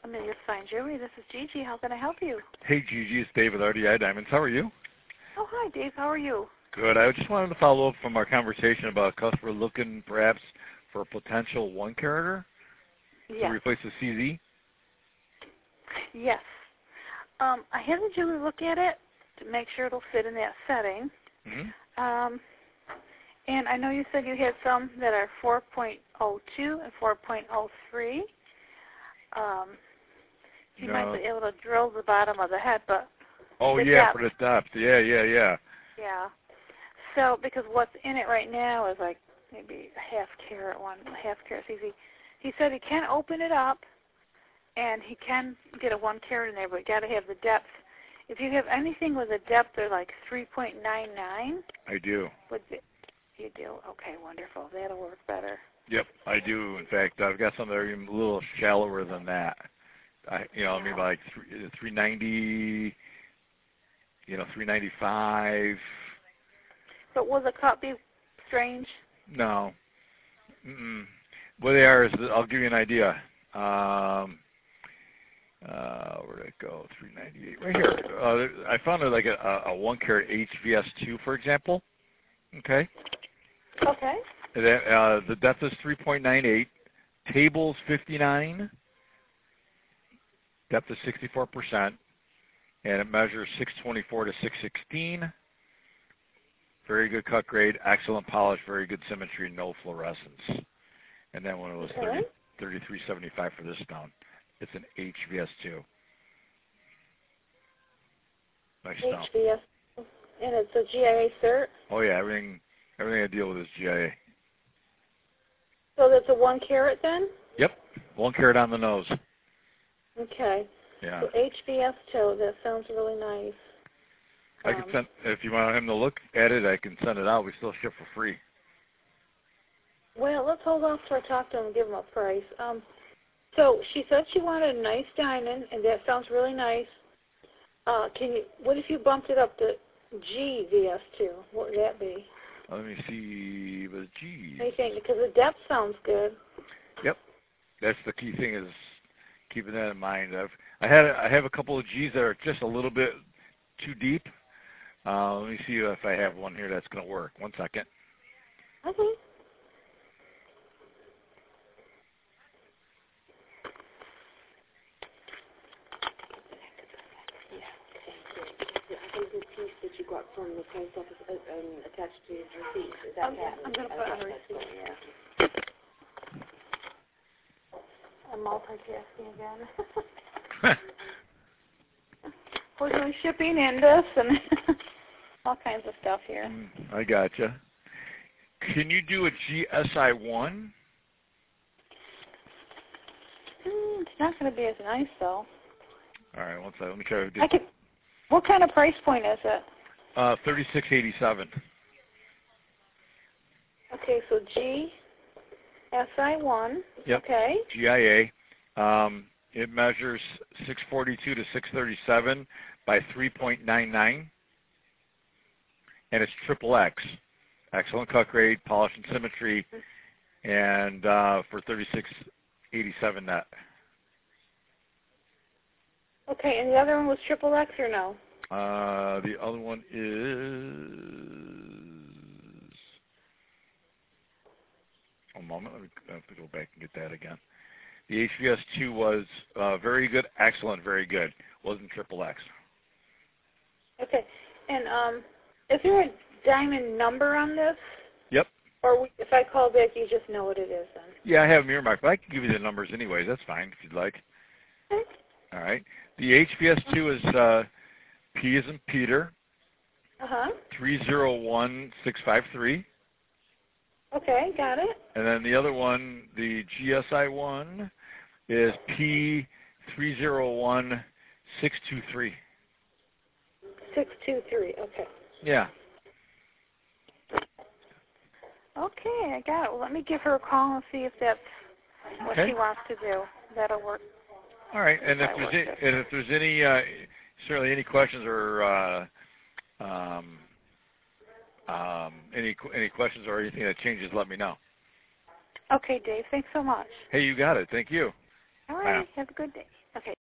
Amelia Fine Jewelry. This is Gigi. How can I help you? Hey, Gigi, it's David, RDI Diamonds. How are you? Oh, hi, Dave. How are you? Good. I just wanted to follow up from our conversation about a customer looking perhaps for a potential 1-carater to Yes. replace the CZ. Yes. I had the jeweler look at it to make sure it'll fit in that setting. Mm-hmm. And I know you said you had some that are 4.02 and 4.03. You might be able to drill the bottom of the head, but Oh, the yeah, depth, for the depth. Yeah. yeah. So, because what's in it right now is like maybe a half carat CZ. He said he can open it up, and he can get a 1-carat in there, but you got to have the depth. If you have anything with a depth of like 3.99, I do. You do? Okay, wonderful. That'll work better. Yep, I do. In fact, I've got some that are even a little shallower than that. I mean, like 390, 395. But will the cut be strange? No. What they are is, I'll give you an idea. Where did it go? 398. Right here. I found it like a 1-carat HVS2, for example. Okay. Okay. The depth is 3.98. Tables 59. Depth is 64%. And it measures 624 to 616. Very good cut grade, excellent polish, very good symmetry, no fluorescence. And then when it was $33.75 for this stone, it's an HVS2. Nice stone. HVS, and it's a GIA cert? Oh yeah, everything I deal with is GIA. So that's a 1-carat then? Yep, 1-carat on the nose. Okay. Yeah. So HVS2, that sounds really nice. I can send, if you want him to look at it, I can send it out. We still ship for free. Well, let's hold off till I talk to him and give him a price. So she said she wanted a nice diamond, and that sounds really nice. What if you bumped it up to GVS2? What would that be? Let me see the G's. Anything, because the depth sounds good. Yep, that's the key thing, is keeping that in mind. I have a couple of G's that are just a little bit too deep. Let me see if I have one here that's going to work. 1 second. Okay. The piece that you got from the post office attached to his receipt. Is that I'm going to put it on the receipt, yeah. I'm multitasking again. We're doing shipping and this and all kinds of stuff here. I gotcha. Can you do a GSI1? It's not going to be as nice, though. All right, one second. Let me try to do What kind of price point is it? $36.87. Okay, so GSI1. Yep. Okay. GIA. It measures 642 to 637 by 3.99, and it's XXX. Excellent cut grade, polish and symmetry, and for $36.87 net. Okay, and the other one was XXX or no? The other one is... A moment, I have to go back and get that again. The HVS2 was very good, excellent, very good. Wasn't XXX. Okay, and is there a diamond number on this? Yep. Or if I call back, you just know what it is then? Yeah, I have them earmarked, but I can give you the numbers anyway. That's fine if you'd like. Okay. All right. The HVS2 is P as in Peter. 301653. Okay, got it. And then the other one, the GSI1, is P301623. 623, okay. Yeah. Okay, I got it. Well, let me give her a call and see if that's what she wants to do. That'll work. All right, and if there's any certainly any questions or any questions or anything that changes, let me know. Okay, Dave. Thanks so much. Hey, you got it. Thank you. All right. Have a good day. Okay.